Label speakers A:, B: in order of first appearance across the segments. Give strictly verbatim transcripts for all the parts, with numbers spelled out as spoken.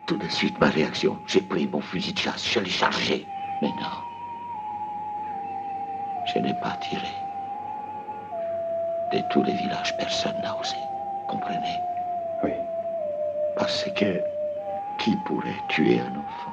A: Tout de suite, ma réaction, j'ai pris mon fusil de chasse, je l'ai chargé. Mais non, je n'ai pas tiré. De tous les villages, personne n'a osé. Comprenez?
B: Oui.
A: Parce que qui pourrait tuer un enfant?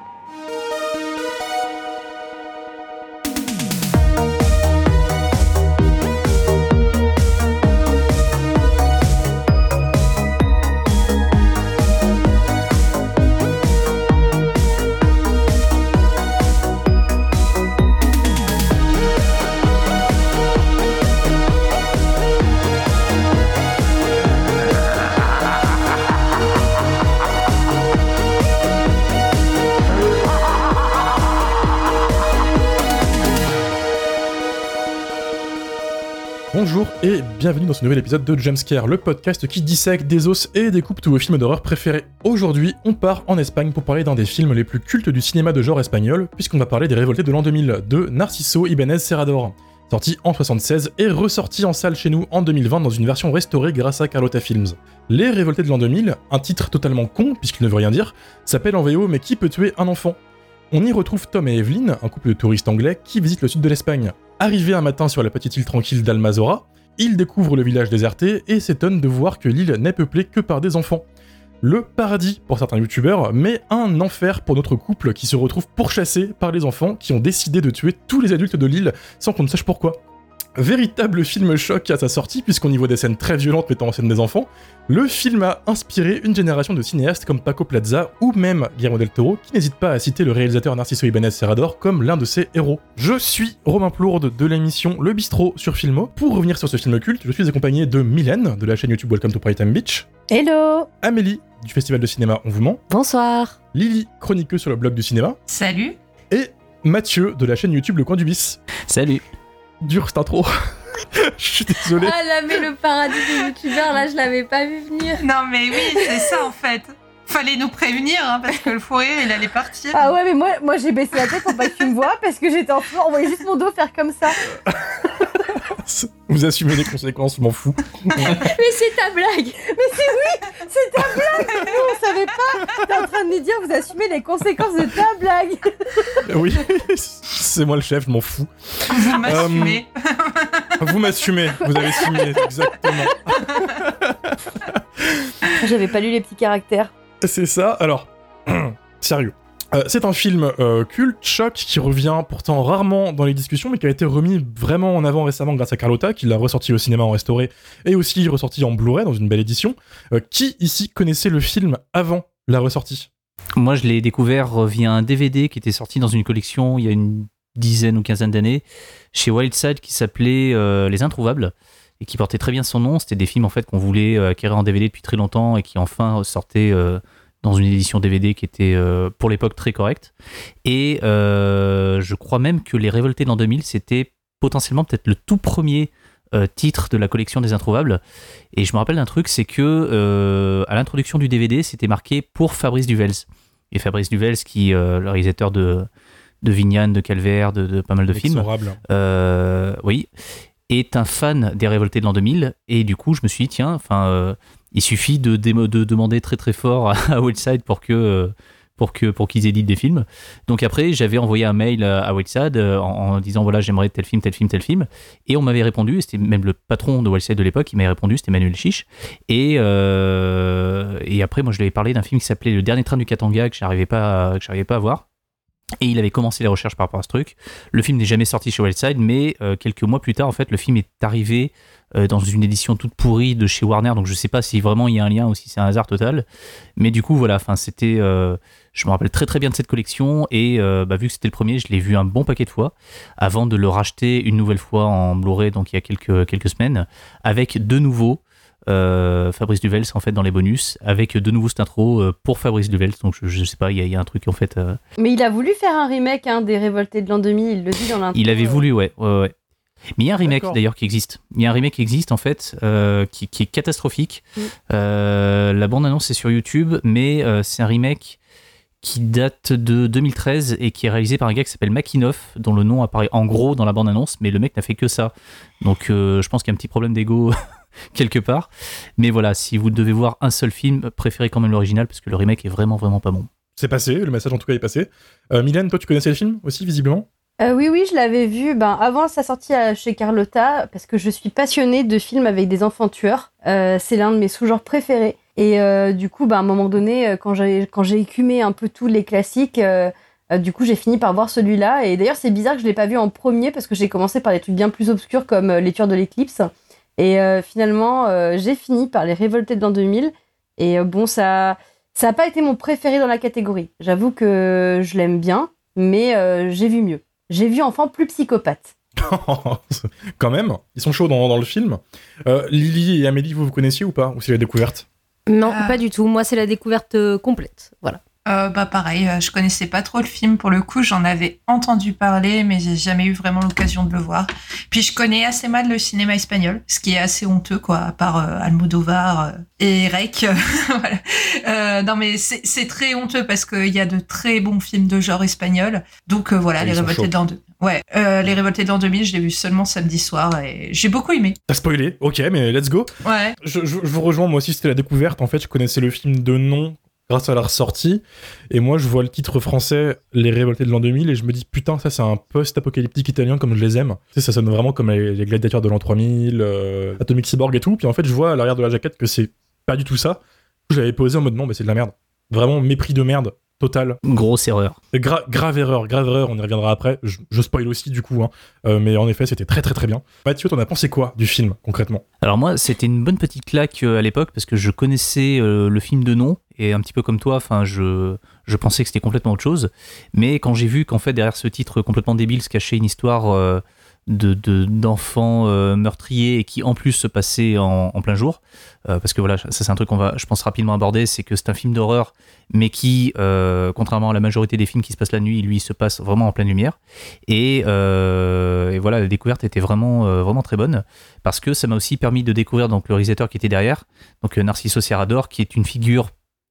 C: Bonjour et bienvenue dans ce nouvel épisode de Jumpscare, le podcast qui dissèque, désosse et découpe tous vos films d'horreur préférés. Aujourd'hui, on part en Espagne pour parler d'un des films les plus cultes du cinéma de genre espagnol, puisqu'on va parler des Révoltés de l'an deux mille, de Narciso Ibáñez Serrador, sorti en soixante-seize et ressorti en salle chez nous en deux mille vingt dans une version restaurée grâce à Carlotta Films. Les Révoltés de l'an deux mille, un titre totalement con puisqu'il ne veut rien dire, s'appelle en V O Mais qui peut tuer un enfant ? On y retrouve Tom et Evelyn, un couple de touristes anglais qui visitent le sud de l'Espagne. Arrivés un matin sur la petite île tranquille d'Almazora, ils découvrent le village déserté et s'étonnent de voir que l'île n'est peuplée que par des enfants. Le paradis pour certains youtubeurs, mais un enfer pour notre couple qui se retrouve pourchassé par les enfants qui ont décidé de tuer tous les adultes de l'île sans qu'on ne sache pourquoi. Véritable film choc à sa sortie, puisqu'on y voit des scènes très violentes mettant en scène des enfants, le film a inspiré une génération de cinéastes comme Paco Plaza ou même Guillermo del Toro, qui n'hésite pas à citer le réalisateur Narciso Ibáñez Serrador comme l'un de ses héros. Je suis Romain Plourde de l'émission Le Bistrot sur Filmo. Pour revenir sur ce film culte, je suis accompagné de Mylène, de la chaîne YouTube Welcome to Primetime Beach.
D: Hello.
C: Amélie, du Festival de Cinéma On Vous Ment.
D: Bonsoir.
C: Lily, chroniqueuse sur le blog du cinéma.
E: Salut.
C: Et Mathieu, de la chaîne YouTube Le Coin du Bis.
F: Salut.
C: Dure cette intro. Je suis désolé.
D: Ah là, mais le paradis des youtubeurs, là, je l'avais pas vu venir.
E: Non mais oui, c'est ça en fait. Fallait nous prévenir, hein, parce que le fou rire, il allait partir.
D: Ah ouais, mais moi, moi j'ai baissé la tête pour pas que tu me vois, parce que j'étais en train d'envoyer juste mon dos faire comme ça.
C: Vous assumez les conséquences, je m'en fous.
D: Mais c'est ta blague. Mais c'est oui, c'est ta blague. Nous, on savait pas. T'es en train de nous dire, vous assumez les conséquences de ta blague.
C: Oui, c'est moi le chef, je m'en fous.
E: Vous m'assumez.
C: Euh, vous m'assumez, vous avez assumé, exactement.
D: J'avais pas lu les petits caractères.
C: C'est ça, alors, sérieux. Euh, c'est un film euh, culte, choc, qui revient pourtant rarement dans les discussions, mais qui a été remis vraiment en avant récemment grâce à Carlotta, qui l'a ressorti au cinéma en restauré, et aussi ressorti en Blu-ray dans une belle édition. Euh, qui ici connaissait le film avant la ressortie ?
F: Moi, je l'ai découvert via un D V D qui était sorti dans une collection il y a une dizaine ou quinzaine d'années, chez Wildside, qui s'appelait euh, Les Introuvables, et qui portait très bien son nom. C'était des films en fait qu'on voulait euh, acquérir en D V D depuis très longtemps, et qui enfin sortaient euh, dans une édition D V D qui était euh, pour l'époque très correcte. Et euh, je crois même que Les Révoltés de l'an deux mille, c'était potentiellement peut-être le tout premier euh, titre de la collection des Introuvables. Et je me rappelle d'un truc, c'est que euh, à l'introduction du D V D, c'était marqué pour Fabrice Duvels. Et Fabrice Duvels, qui est euh, le réalisateur de, de Vignane, de Calvaire, de, de pas mal de films, euh, oui, est un fan des Révoltés de l'an deux mille. Et du coup, je me suis dit, tiens, enfin... Euh, il suffit de, démo- de demander très très fort à, à Wildside pour que euh, pour que pour qu'ils éditent des films. Donc après, j'avais envoyé un mail à, à Wildside euh, en, en disant voilà, j'aimerais tel film, tel film, tel film, et on m'avait répondu. Et c'était même le patron de Wildside de l'époque qui m'avait répondu, c'était Manuel Chiche. Et euh, et après, moi, je lui avais parlé d'un film qui s'appelait Le Dernier Train du Katanga que j'arrivais pas à, que j'arrivais pas à voir. Et il avait commencé les recherches par rapport à ce truc. Le film n'est jamais sorti chez Wildside, mais euh, quelques mois plus tard, en fait, le film est arrivé euh, dans une édition toute pourrie de chez Warner. Donc je sais pas si vraiment il y a un lien ou si c'est un hasard total. Mais du coup, voilà, enfin, c'était. Euh, je me rappelle très très bien de cette collection et euh, bah, vu que c'était le premier, je l'ai vu un bon paquet de fois avant de le racheter une nouvelle fois en Blu-ray, donc il y a quelques quelques semaines, avec de nouveau. Euh, Fabrice Duvels en fait dans les bonus avec de nouveau cette intro euh, pour Fabrice Duvels, donc je, je sais pas, il y, y a un truc en fait euh...
D: mais il a voulu faire un remake hein, des Révoltés de l'an deux mille, il le dit dans l'intro.
F: Il avait voulu, ouais, ouais, ouais. Mais il y a un remake
C: D'accord. D'ailleurs
F: qui existe. Il y a un remake qui existe en fait, euh, qui, qui est catastrophique. Mm. Euh, la bande-annonce est sur YouTube, mais euh, c'est un remake qui date de deux mille treize et qui est réalisé par un gars qui s'appelle Makinov, dont le nom apparaît en gros dans la bande-annonce, mais le mec n'a fait que ça. Donc euh, je pense qu'il y a un petit problème d'ego quelque part. Mais voilà, si vous devez voir un seul film, préférez quand même l'original, parce que le remake est vraiment, vraiment pas bon.
C: c'est passé, le message en tout cas est passé. Euh, Mylène, toi tu connaissais le film aussi visiblement ?
D: Euh, oui, oui, je l'avais vu ben, avant sa sortie à- chez Carlotta, parce que je suis passionnée de films avec des enfants tueurs. Euh, c'est l'un de mes sous-genres préférés. Et euh, du coup, ben, à un moment donné, euh, quand j'ai, quand j'ai écumé un peu tous les classiques, euh, euh, du coup, j'ai fini par voir celui-là. Et d'ailleurs, c'est bizarre que je l'ai pas vu en premier, parce que j'ai commencé par des trucs bien plus obscurs comme euh, Les Tueurs de l'Éclipse. Et euh, finalement, euh, j'ai fini par Les Révoltés de l'an deux mille. Et euh, bon, ça ça a pas été mon préféré dans la catégorie. J'avoue que je l'aime bien, mais euh, j'ai vu mieux. J'ai vu Enfant plus psychopathe.
C: Quand même, ils sont chauds dans, dans le film. Euh, Lily et Amélie, vous vous connaissiez ou pas ? Ou c'est la découverte ?
D: Non,
E: Ah.
D: pas du tout. Moi, c'est la découverte euh, complète. Voilà.
E: Euh, bah pareil, euh, je connaissais pas trop le film pour le coup, j'en avais entendu parler, mais j'ai jamais eu vraiment l'occasion de le voir. Puis je connais assez mal le cinéma espagnol, ce qui est assez honteux quoi, à part euh, Almodovar euh, et Rec. Voilà. Euh, non mais c'est, c'est très honteux parce qu'il y a de très bons films de genre espagnol. Donc euh, voilà,
C: Et
E: les
C: ils sont
E: Révoltés
C: chauds.
E: de l'an deux. Ouais, euh, les Révoltés de l'an deux mille, je l'ai vu seulement samedi soir et j'ai beaucoup aimé.
C: T'as spoilé, ok, mais let's go.
E: Ouais.
C: Je, je- je vous rejoins, moi aussi c'était la découverte. En fait, je connaissais le film de nom grâce à la ressortie. Et moi, je vois le titre français Les Révoltés de l'an deux mille et je me dis putain, ça c'est un post-apocalyptique italien comme je les aime. Tu sais, ça sonne vraiment comme les, les gladiateurs de l'an trois mille, euh, Atomic Cyborg et tout. Puis en fait, je vois à l'arrière de la jaquette que c'est pas du tout ça. Je l'avais posé en mode non, mais c'est de la merde. Vraiment mépris de merde. Total.
F: Grosse erreur.
C: Gra- grave erreur, grave erreur, on y reviendra après. Je, je spoil aussi du coup, hein. Euh, mais en effet, c'était très très très bien. Mathieu, t'en as pensé quoi du film concrètement ?
F: Alors moi, c'était une bonne petite claque euh, à l'époque parce que je connaissais euh, le film de nom et un petit peu comme toi, enfin je je pensais que c'était complètement autre chose. Mais quand j'ai vu qu'en fait derrière ce titre complètement débile se cachait une histoire euh, de, de d'enfants euh, meurtriers et qui en plus se passait en, en plein jour, euh, parce que voilà, ça c'est un truc qu'on va, je pense rapidement aborder, c'est que c'est un film d'horreur, mais qui, euh, contrairement à la majorité des films qui se passent la nuit, lui il se passe vraiment en pleine lumière. Et, euh, et voilà, la découverte était vraiment euh, vraiment très bonne parce que ça m'a aussi permis de découvrir donc le réalisateur qui était derrière, donc Narciso Serrador, qui est une figure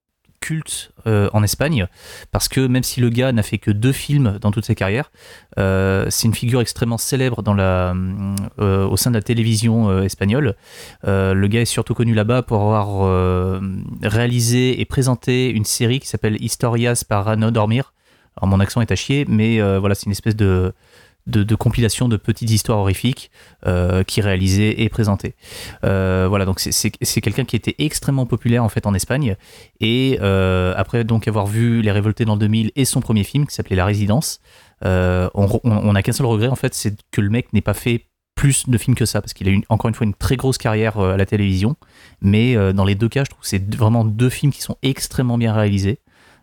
F: culte euh, en Espagne, parce que même si le gars n'a fait que deux films dans toute sa carrière, euh, c'est une figure extrêmement célèbre dans la, euh, au sein de la télévision euh, espagnole. Euh, le gars est surtout connu là-bas pour avoir euh, réalisé et présenté une série qui s'appelle Historias para no dormir. Alors mon accent est à chier, mais euh, voilà, c'est une espèce de De, de compilation de petites histoires horrifiques euh, qui réalisait et présentait. Euh, voilà, donc c'est, c'est, c'est quelqu'un qui était extrêmement populaire en fait en Espagne. Et euh, après donc avoir vu Les Révoltés de l'an deux mille et son premier film qui s'appelait La Résidence, euh, on, on, on a qu'un seul regret en fait, c'est que le mec n'ait pas fait plus de films que ça, parce qu'il a eu encore une fois une très grosse carrière euh, à la télévision. Mais euh, dans les deux cas, je trouve que c'est vraiment deux films qui sont extrêmement bien réalisés,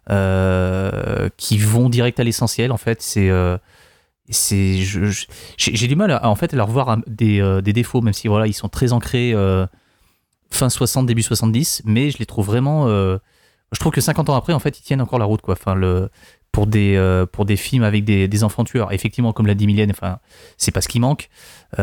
F: euh, qui vont direct à l'essentiel. En fait, c'est euh, c'est je, je, j'ai, j'ai du mal à en fait à leur voir des, euh, des défauts, même si voilà ils sont très ancrés euh, fin soixante début soixante-dix, mais je les trouve vraiment euh, je trouve que cinquante ans après en fait ils tiennent encore la route quoi. Enfin le pour des euh, pour des films avec des, des enfants tueurs, effectivement comme l'a dit Mylène, enfin c'est pas ce qui manque.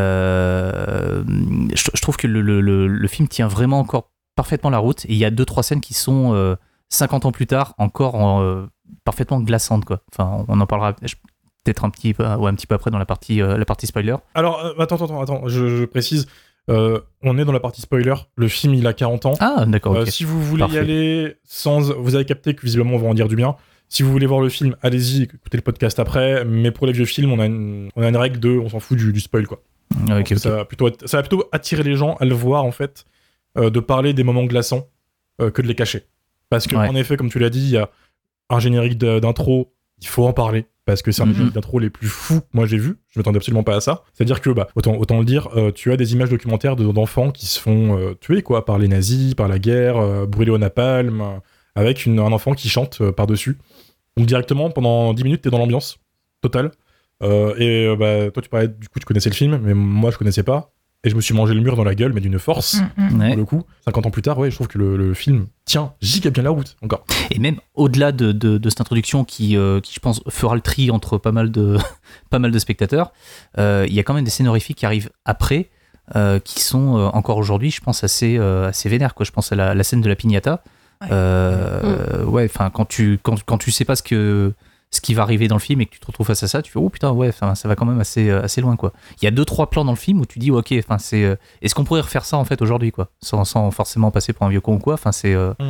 F: Euh, je, je trouve que le, le, le, le film tient vraiment encore parfaitement la route, et il y a deux trois scènes qui sont euh, cinquante ans plus tard encore en, euh, parfaitement glaçantes quoi. Enfin on en parlera je, peut-être un petit peu, ouais, un petit peu après dans la partie, euh, la partie spoiler.
C: Alors, euh, attends, attends, attends, je, je précise, euh, on est dans la partie spoiler, le film il a quarante ans.
F: Ah, d'accord,
C: Euh,
F: ok.
C: si vous voulez
F: Parfait.
C: y aller sans... Vous avez capté que visiblement on va en dire du bien. Si vous voulez voir le film, allez-y, écoutez le podcast après, mais pour les vieux films, on a une, on a une règle de, on s'en fout du, du spoil, quoi.
F: Ah, ok, ok.
C: Ça, va plutôt être- ça va plutôt attirer les gens à le voir, en fait, euh, de parler des moments glaçants euh, que de les cacher. Parce que,
F: Ouais.
C: en effet, comme tu l'as dit, il y a un générique de- d'intro, il faut en parler. Parce que c'est un des
F: Mhm.
C: génériques d'intro les plus fous que moi j'ai vu. Je m'attendais absolument pas à ça. C'est-à-dire que, bah, autant, autant le dire, euh, tu as des images documentaires de- d'enfants qui se font euh, tuer, quoi, par les nazis, par la guerre, euh, brûlés au napalm, euh, avec une- un enfant qui chante euh, par-dessus. Donc directement, pendant dix minutes, t'es dans l'ambiance totale. Euh, et euh, bah, toi, tu parlais, du coup, tu connaissais le film, mais moi, je connaissais pas. Et je me suis mangé le mur dans la gueule, mais d'une force.
E: Mm, mm.
F: Ouais.
C: Pour le coup, cinquante ans plus tard, ouais, je trouve que le, le film tient giga bien la route, encore.
F: Et même au-delà de, de, de cette introduction qui, euh, qui, je pense, fera le tri entre pas mal de, pas mal de spectateurs, euh, il y a quand même des scènes horrifiques qui arrivent après, euh, qui sont euh, encore aujourd'hui, je pense, assez, euh, assez vénères, quoi. Je pense à la, la scène de la piñata.
E: Ouais.
F: Euh, ouais, enfin, quand tu, quand, quand tu sais pas ce que, ce qui va arriver dans le film et que tu te retrouves face à ça, tu fais oh putain, ouais, enfin, ça va quand même assez, euh, assez loin, quoi. Il y a deux trois plans dans le film où tu dis ok, enfin, c'est, euh, est-ce qu'on pourrait refaire ça en fait aujourd'hui, quoi, sans, sans forcément passer pour un vieux con ou quoi. Enfin, c'est, euh,
C: Mm.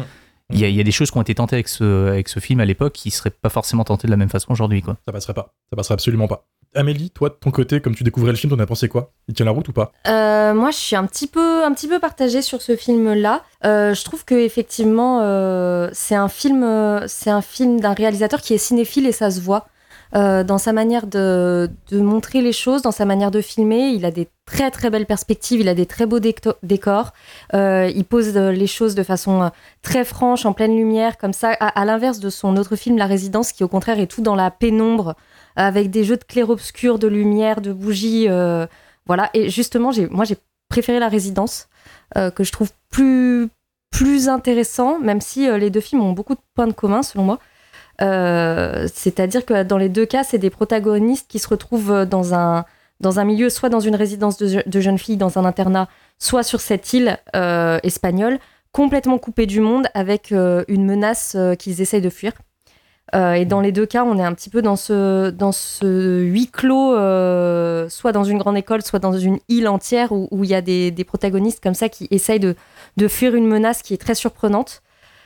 F: Il y, a, il y a des choses qui ont été tentées avec ce, avec ce film à l'époque qui seraient pas forcément tentées de la même façon aujourd'hui, quoi.
C: Ça passerait pas. Ça passerait absolument pas. Amélie, toi, de ton côté, comme tu découvrais le film, t'en as pensé quoi ? Il tient la route ou pas ?
B: Euh, moi, je suis un petit peu, un petit peu partagée sur ce film-là. Euh, je trouve que effectivement, euh, c'est un film, euh, c'est un film d'un réalisateur qui est cinéphile et ça se voit euh, dans sa manière de, de montrer les choses, dans sa manière de filmer. Il a des très très belles perspectives, il a des très beaux déco- décors. Euh, il pose les choses de façon très franche, en pleine lumière, comme ça. À, à l'inverse de son autre film, La Résidence, qui au contraire est tout dans la pénombre, avec des jeux de clair-obscur, de lumière, de bougies, euh, voilà. Et justement, j'ai, moi, j'ai préféré La Résidence, euh, que je trouve plus, plus intéressant, même si euh, les deux films ont beaucoup de points de commun, selon moi. Euh, c'est-à-dire que dans les deux cas, c'est des protagonistes qui se retrouvent dans un, dans un milieu, soit dans une résidence de, de jeunes filles, dans un internat, soit sur cette île euh, espagnole, complètement coupée du monde, avec euh, une menace euh, qu'ils essayent de fuir. Euh, et dans les deux cas, on est un petit peu dans ce, dans ce huis clos, euh, soit dans une grande école, soit dans une île entière où, où il y a des, des protagonistes comme ça qui essayent de, de fuir une menace qui est très surprenante.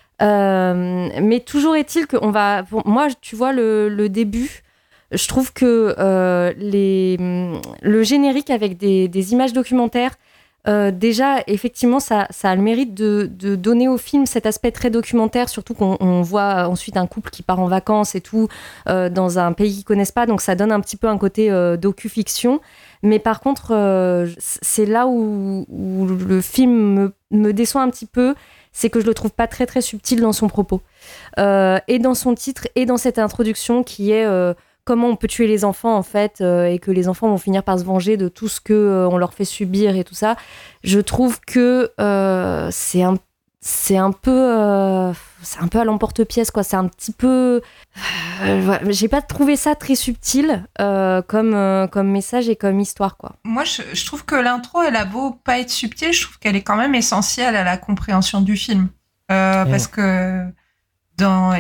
B: Euh, mais toujours est-il que on va, pour moi, tu vois, le, le début, je trouve que euh, les, le générique avec des, des images documentaires, Euh, déjà, effectivement, ça, ça a le mérite de, de donner au film cet aspect très documentaire, surtout qu'on on voit ensuite un couple qui part en vacances et tout, euh, dans un pays qu'ils connaissent pas, donc ça donne un petit peu un côté euh, docu-fiction. Mais par contre, euh, c'est là où, où le film me, me déçoit un petit peu, c'est que je le trouve pas très très subtil dans son propos. Euh, et dans son titre, et dans cette introduction qui est... Euh, comment on peut tuer les enfants, en fait, euh, et que les enfants vont finir par se venger de tout ce qu'on euh, leur fait subir et tout ça. Je trouve que euh, c'est, un, c'est, un peu, euh, c'est un peu à l'emporte-pièce, quoi. C'est un petit peu... Euh, voilà. J'ai pas trouvé ça très subtil euh, comme, euh, comme message et comme histoire, quoi.
E: Moi, je, je trouve que l'intro, elle a beau pas être subtile, je trouve qu'elle est quand même essentielle à la compréhension du film. Euh, mmh. Parce que... Dans,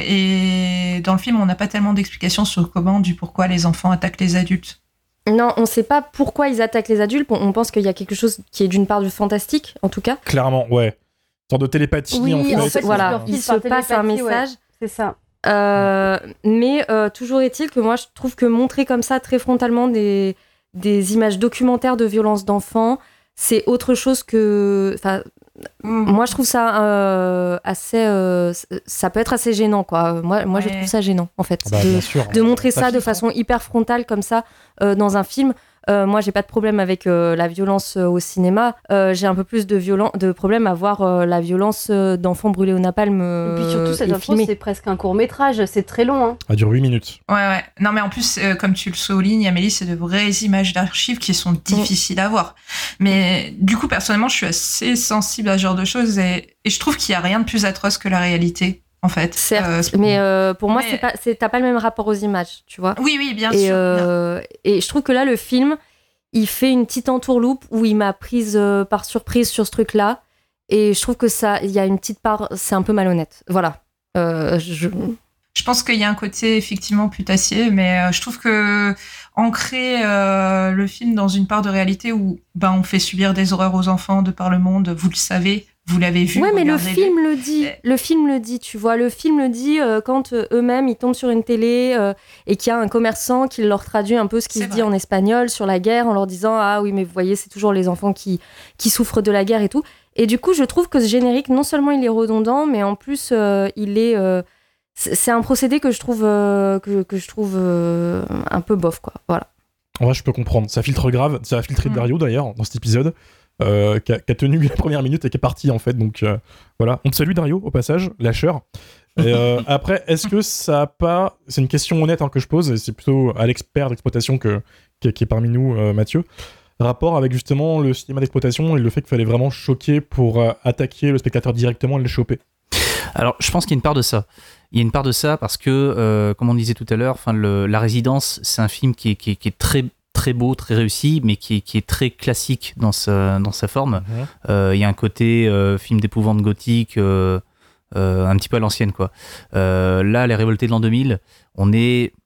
E: et dans le film, on n'a pas tellement d'explications sur comment, du pourquoi les enfants attaquent les adultes.
B: Non, on ne sait pas pourquoi ils attaquent les adultes. On pense qu'il y a quelque chose qui est d'une part du fantastique, en tout cas.
C: Clairement, ouais. Une sorte de télépathie,
B: oui,
C: en fait.
B: En fait voilà, il se passe un message.
D: Ouais, c'est ça.
B: Euh, mais euh, toujours est-il que moi, je trouve que montrer comme ça, très frontalement, des, des images documentaires de violences d'enfants, c'est autre chose que... Mmh. Moi, je trouve ça euh, assez... Euh, ça peut être assez gênant, quoi. Moi, moi ouais. je trouve ça gênant, en fait.
C: Bah,
B: de,
C: sûr,
B: de montrer ça
C: de
B: façon hyper frontale, comme ça, euh, dans un film. Euh, moi, j'ai pas de problème avec euh, la violence euh, au cinéma. Euh, j'ai un peu plus de, violen- de problème à voir euh, la violence euh, d'enfants brûlés au napalm euh,
D: et puis surtout, cette info, c'est presque un court-métrage. C'est très long, hein.
C: Ça dure huit minutes.
E: Ouais, ouais. Non, mais en plus, euh, comme tu le soulignes, Amélie, c'est de vraies images d'archives qui sont difficiles mmh. à voir. Mais du coup, personnellement, je suis assez sensible à ce genre de choses et, et je trouve qu'il y a rien de plus atroce que la réalité. En fait,
B: certes, euh, mais euh, pour moi, mais... c'est pas, c'est, t'as pas le même rapport aux images, tu vois.
E: Oui, oui, bien
B: et,
E: sûr.
B: Euh, bien. Et je trouve que là, le film, il fait une petite entourloupe où il m'a prise euh, par surprise sur ce truc-là, et je trouve que ça, il y a une petite part, c'est un peu malhonnête. Voilà. Euh, je...
E: je pense qu'il y a un côté effectivement putassier, mais euh, je trouve que ancrer euh, le film dans une part de réalité où, ben, on fait subir des horreurs aux enfants de par le monde, vous le savez. Vous l'avez vu.
B: Ouais, mais le film le dit. Le film le dit, tu vois. Le film le dit euh, quand euh, eux-mêmes ils tombent sur une télé euh, et qu'il y a un commerçant qui leur traduit un peu ce qui c'est se vrai. dit en espagnol sur la guerre en leur disant ah oui mais vous voyez c'est toujours les enfants qui qui souffrent de la guerre et tout. Et du coup je trouve que ce générique non seulement il est redondant mais en plus euh, il est euh, c'est un procédé que je trouve euh, que que je trouve euh, un peu bof quoi. Voilà.
C: En vrai je peux comprendre. Ça filtre grave. Ça a filtré mmh. Dario d'ailleurs dans cet épisode. Euh, qui, a, qui a tenu la première minute et qui est parti en fait, donc euh, voilà. On te salue Dario au passage, lâcheur. Et, euh, après, est-ce que ça a pas, c'est une question honnête hein, que je pose, et c'est plutôt à l'expert d'exploitation que, qui, qui est parmi nous, euh, Mathieu, rapport avec justement le cinéma d'exploitation et le fait qu'il fallait vraiment choquer pour euh, attaquer le spectateur directement et le choper.
F: Alors, je pense qu'il y a une part de ça. Il y a une part de ça parce que, euh, comme on disait tout à l'heure, le, La Résidence, c'est un film qui est, qui est, qui est très très beau, très réussi, mais qui est, qui est très classique dans sa, dans sa forme. Il mmh. euh, y a un côté euh, film d'épouvante gothique, euh, euh, un petit peu à l'ancienne, quoi. Euh, là, Les Révoltés de l'an deux mille, on est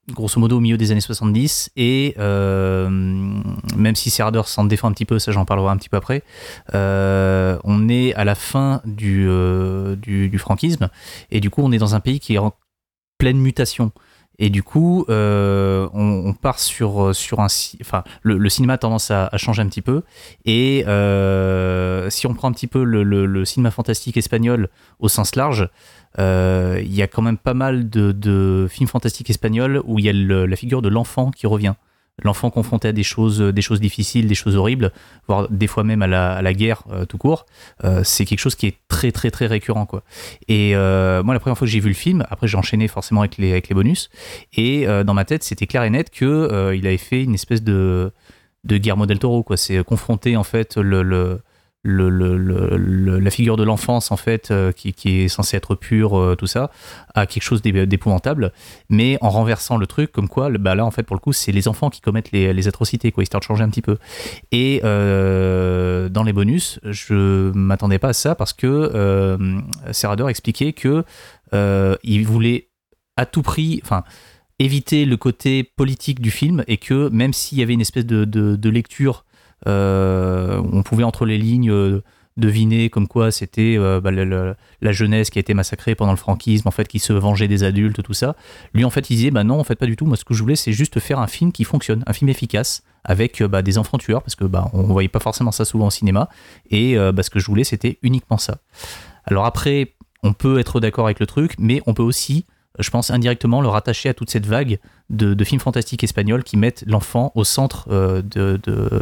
F: grosso modo au milieu des années soixante-dix, et euh, même si Serrador s'en défend un petit peu, ça j'en parlerai un petit peu après, euh, on est à la fin du, euh, du, du franquisme, et du coup on est dans un pays qui est en pleine mutation. Et du coup, euh, on, on part sur, sur un... Enfin, le, le cinéma a tendance à, à changer un petit peu. Et euh, si on prend un petit peu le, le, le cinéma fantastique espagnol au sens large, euh, il y a quand même pas mal de, de films fantastiques espagnols où il y a le, la figure de l'enfant qui revient. L'enfant confronté à des choses, des choses difficiles, des choses horribles, voire des fois même à la, à la guerre euh, tout court, euh, c'est quelque chose qui est très très très récurrent, quoi. Et euh, moi, la première fois que j'ai vu le film, après j'ai enchaîné forcément avec les, avec les bonus, et euh, dans ma tête c'était clair et net que euh, il avait fait une espèce de, de Guillermo del Toro, quoi. C'est confronter en fait le, le Le, le, le, le, la figure de l'enfance en fait euh, qui, qui est censée être pure, euh, tout ça, à quelque chose d'épouvantable, mais en renversant le truc comme quoi le, bah là en fait pour le coup c'est les enfants qui commettent les, les atrocités, quoi, histoire de changer un petit peu. Et euh, dans les bonus je m'attendais pas à ça parce que euh, Serrador expliquait que euh, il voulait à tout prix, enfin éviter le côté politique du film, et que même s'il y avait une espèce de, de, de lecture, Euh, on pouvait entre les lignes euh, deviner comme quoi c'était euh, bah, la, la, la jeunesse qui a été massacrée pendant le franquisme, en fait, qui se vengeait des adultes, tout ça. Lui, en fait, il disait bah non, en fait, pas du tout. Moi, ce que je voulais, c'est juste faire un film qui fonctionne, un film efficace avec euh, bah, des enfants tueurs, parce que bah on voyait pas forcément ça souvent au cinéma. Et euh, bah, ce que je voulais, c'était uniquement ça. Alors après, on peut être d'accord avec le truc, mais on peut aussi, je pense, indirectement le rattacher à toute cette vague de, de films fantastiques espagnols qui mettent l'enfant au centre euh, de, de,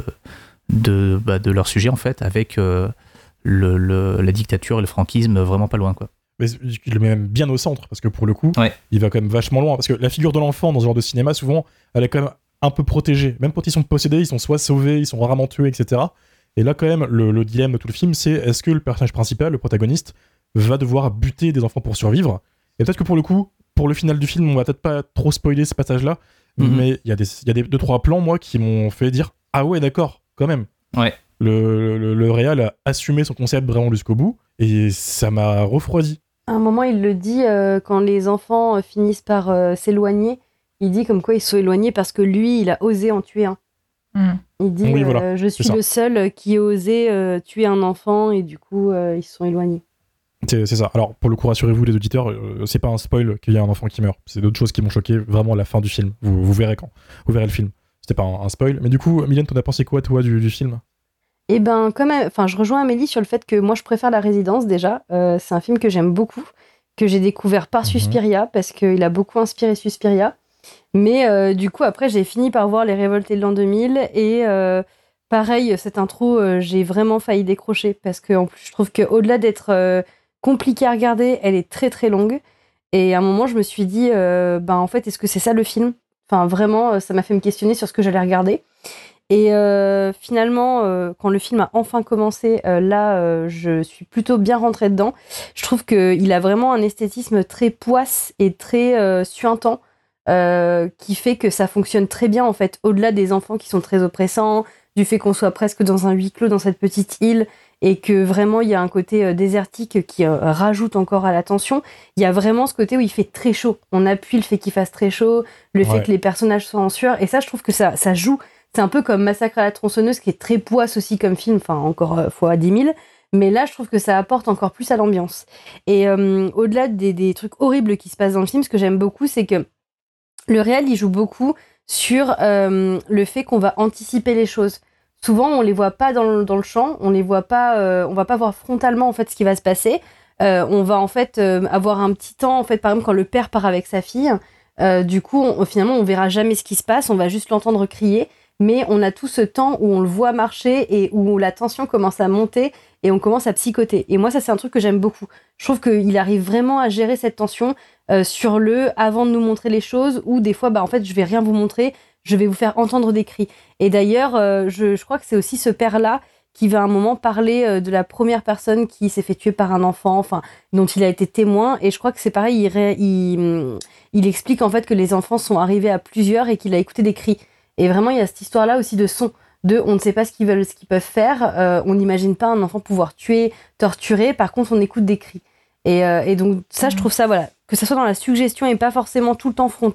F: de, bah, de leur sujet, en fait, avec euh, le, le, la dictature et le franquisme vraiment pas loin, quoi.
C: Mais il le met même bien au centre, parce que pour le coup,
F: ouais.
C: il va quand même vachement loin. Parce que la figure de l'enfant dans ce genre de cinéma, souvent, elle est quand même un peu protégée. Même quand ils sont possédés, ils sont soit sauvés, ils sont rarement tués, et cetera. Et là, quand même, le, le dilemme de tout le film, c'est est-ce que le personnage principal, le protagoniste, va devoir buter des enfants pour survivre? Et peut-être que pour le coup, pour le final du film, on va peut-être pas trop spoiler ce passage-là, mm-hmm. mais il y a des, il y a des deux trois plans, moi, qui m'ont fait dire ah ouais, d'accord, quand même.
F: Ouais.
C: Le, le, le réal a assumé son concept vraiment jusqu'au bout, et ça m'a refroidi.
D: À un moment, il le dit euh, quand les enfants euh, finissent par euh, s'éloigner. Il dit comme quoi ils sont éloignés parce que lui, il a osé en tuer un. Mm. Il dit oui, voilà, euh, je suis le seul qui a osé euh, tuer un enfant, et du coup, euh, ils se sont éloignés.
C: C'est, c'est ça. Alors, pour le coup, rassurez-vous, les auditeurs, euh, c'est pas un spoil qu'il y a un enfant qui meurt. C'est d'autres choses qui m'ont choqué vraiment à la fin du film. Vous, vous verrez quand. Vous verrez le film. C'était pas un, un spoil. Mais du coup, Mylène, t'en as pensé quoi, toi, du, du film ?
D: Eh ben, comme, enfin, je rejoins Amélie sur le fait que moi, je préfère La Résidence, déjà. Euh, c'est un film que j'aime beaucoup, que j'ai découvert par mm-hmm. Suspiria, parce qu'il a beaucoup inspiré Suspiria. Mais euh, du coup, après, j'ai fini par voir Les Révoltés de l'an deux mille, et euh, pareil, cette intro, euh, j'ai vraiment failli décrocher, parce que en plus, je trouve qu'au-delà d'être euh, compliquée à regarder, elle est très très longue. Et à un moment, je me suis dit, euh, ben en fait, est-ce que c'est ça le film ? Enfin, vraiment, ça m'a fait me questionner sur ce que j'allais regarder. Et euh, finalement, euh, quand le film a enfin commencé, euh, là, euh, je suis plutôt bien rentrée dedans. Je trouve qu'il a vraiment un esthétisme très poisse et très euh, suintant, euh, qui fait que ça fonctionne très bien, en fait, au-delà des enfants qui sont très oppressants, du fait qu'on soit presque dans un huis clos dans cette petite île, et que vraiment, il y a un côté euh, désertique qui euh, rajoute encore à la tension. Il y a vraiment ce côté où il fait très chaud. On appuie le fait qu'il fasse très chaud, le ouais. fait que les personnages soient en sueur, et ça, je trouve que ça, ça joue. C'est un peu comme Massacre à la tronçonneuse, qui est très poisse aussi comme film, enfin encore euh, fois dix mille, mais là je trouve que ça apporte encore plus à l'ambiance. Et euh, au-delà des, des trucs horribles qui se passent dans le film, ce que j'aime beaucoup, c'est que le réel, il joue beaucoup sur euh, le fait qu'on va anticiper les choses. Souvent on les voit pas dans le, dans le champ, on les voit pas, euh, on va pas voir frontalement en fait ce qui va se passer. Euh, on va en fait euh, avoir un petit temps, en fait, par exemple quand le père part avec sa fille, euh, du coup on, finalement on verra jamais ce qui se passe, on va juste l'entendre crier. Mais on a tout ce temps où on le voit marcher et où la tension commence à monter et on commence à psychoter. Et moi, ça, c'est un truc que j'aime beaucoup. Je trouve qu'il arrive vraiment à gérer cette tension euh, sur le avant de nous montrer les choses, où des fois, bah, en fait, je vais rien vous montrer, je vais vous faire entendre des cris. Et d'ailleurs, euh, je, je crois que c'est aussi ce père-là qui va à un moment parler euh, de la première personne qui s'est fait tuer par un enfant, enfin, dont il a été témoin. Et je crois que c'est pareil, il, ré, il, il explique en fait que les enfants sont arrivés à plusieurs et qu'il a écouté des cris. Et vraiment, il y a cette histoire-là aussi de son, de on ne sait pas ce qu'ils veulent, ce qu'ils peuvent faire, euh, on n'imagine pas un enfant pouvoir tuer, torturer, par contre, on écoute des cris. Et, euh, et donc, ça, je trouve ça, voilà, que ça soit dans la suggestion et pas forcément tout le temps frontal,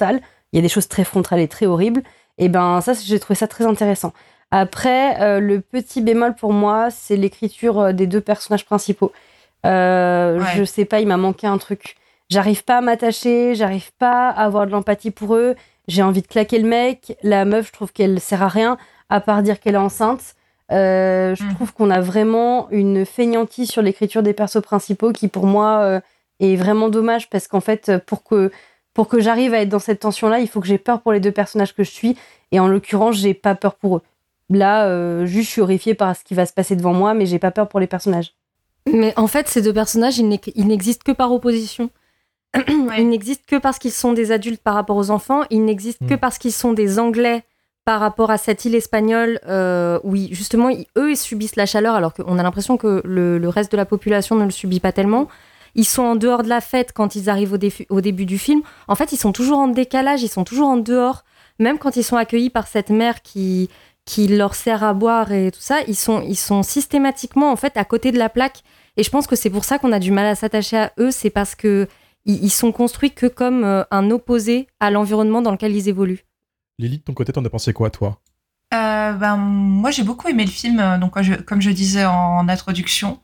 D: il y a des choses très frontales et très horribles. Et ben ça, j'ai trouvé ça très intéressant. Après, euh, le petit bémol pour moi, c'est l'écriture des deux personnages principaux. Euh,
E: Ouais.
D: Je sais pas, il m'a manqué un truc. J'arrive pas à m'attacher, j'arrive pas à avoir de l'empathie pour eux. J'ai envie de claquer le mec. La meuf, je trouve qu'elle sert à rien, à part dire qu'elle est enceinte. Euh, je
E: Mm.
D: trouve qu'on a vraiment une fainéantise sur l'écriture des persos principaux qui, pour moi, euh, est vraiment dommage parce qu'en fait, pour que, pour que j'arrive à être dans cette tension-là, il faut que j'ai peur pour les deux personnages que je suis. Et en l'occurrence, j'ai pas peur pour eux. Là, euh, juste, je suis horrifiée par ce qui va se passer devant moi, mais j'ai pas peur pour les personnages.
B: Mais en fait, ces deux personnages, ils n'ex- ils n'existent que par opposition.
E: Ouais.
B: Ils n'existent que parce qu'ils sont des adultes par rapport aux enfants. Ils n'existent
C: Mm.
B: que parce qu'ils sont des Anglais par rapport à cette île espagnole euh, où, ils- justement, ils- eux, ils subissent la chaleur alors qu'on a l'impression que le, le reste de la population ne le subit pas tellement. Ils sont en dehors de la fête quand ils arrivent au, défu- au début du film. En fait, ils sont toujours en décalage, ils sont toujours en dehors. Même quand ils sont accueillis par cette mère qui, qui leur sert à boire et tout ça, ils sont, ils sont systématiquement en fait à côté de la plaque. Et je pense que c'est pour ça qu'on a du mal à s'attacher à eux, c'est parce que ils, ils sont construits que comme euh, un opposé à l'environnement dans lequel ils évoluent.
C: Lily, de ton côté, t'en as pensé quoi, toi?
E: Euh, ben, moi, j'ai beaucoup aimé le film, euh, donc, je- comme je disais en introduction.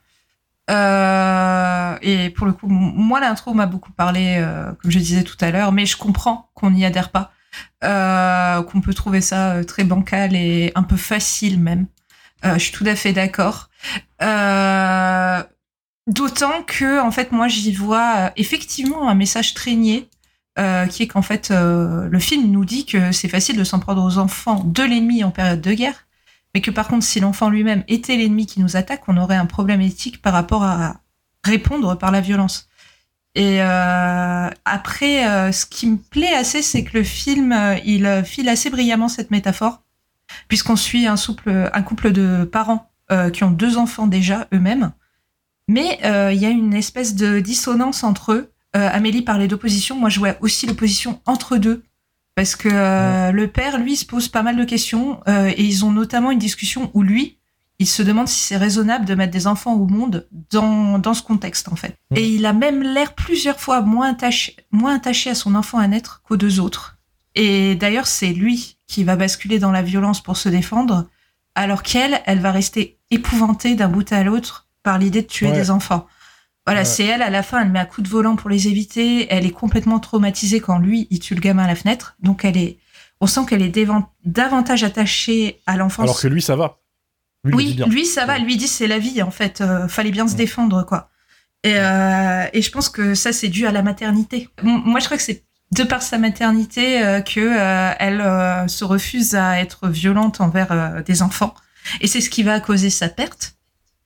E: Euh, et pour le coup, m- moi, l'intro m'a beaucoup parlé, euh, comme je disais tout à l'heure, mais je comprends qu'on n'y adhère pas, euh, qu'on peut trouver ça euh, très bancal et un peu facile même. Euh, je suis tout à fait d'accord. Euh, D'autant que, en fait, moi, j'y vois euh, effectivement un message très niais, euh, qui est qu'en fait, euh, le film nous dit que c'est facile de s'en prendre aux enfants de l'ennemi en période de guerre, mais que par contre, si l'enfant lui-même était l'ennemi qui nous attaque, on aurait un problème éthique par rapport à répondre par la violence. Et euh, après, euh, ce qui me plaît assez, c'est que le film, euh, il euh, file assez brillamment cette métaphore, puisqu'on suit un, souple, un couple de parents euh, qui ont deux enfants déjà eux-mêmes, mais euh, il y a une espèce de dissonance entre eux. Euh, Amélie parlait d'opposition, moi je vois aussi l'opposition entre deux, parce que euh, le père, lui, se pose pas mal de questions, euh, et ils ont notamment une discussion où lui, il se demande si c'est raisonnable de mettre des enfants au monde dans, dans ce contexte, en fait.
C: Mmh.
E: Et il a même l'air plusieurs fois moins attaché, moins attaché à son enfant à naître qu'aux deux autres. Et d'ailleurs, c'est lui qui va basculer dans la violence pour se défendre, alors qu'elle, elle va rester épouvantée d'un bout à l'autre par l'idée de tuer
C: Ouais.
E: des enfants. Voilà,
C: Ouais.
E: c'est elle, à la fin, elle met un coup de volant pour les éviter, elle est complètement traumatisée quand lui, il tue le gamin à la fenêtre, donc elle est, on sent qu'elle est dévan- davantage attachée à l'enfance.
C: Alors que lui, ça va. Lui, il le dit
E: Oui,
C: bien.
E: lui, ça va, lui dit c'est la vie, en fait, euh, fallait bien se défendre, quoi. Et, euh, et je pense que ça, c'est dû à la maternité. M- Moi, je crois que c'est de par sa maternité euh, que euh, elle euh, se refuse à être violente envers euh, des enfants. Et c'est ce qui va causer sa perte.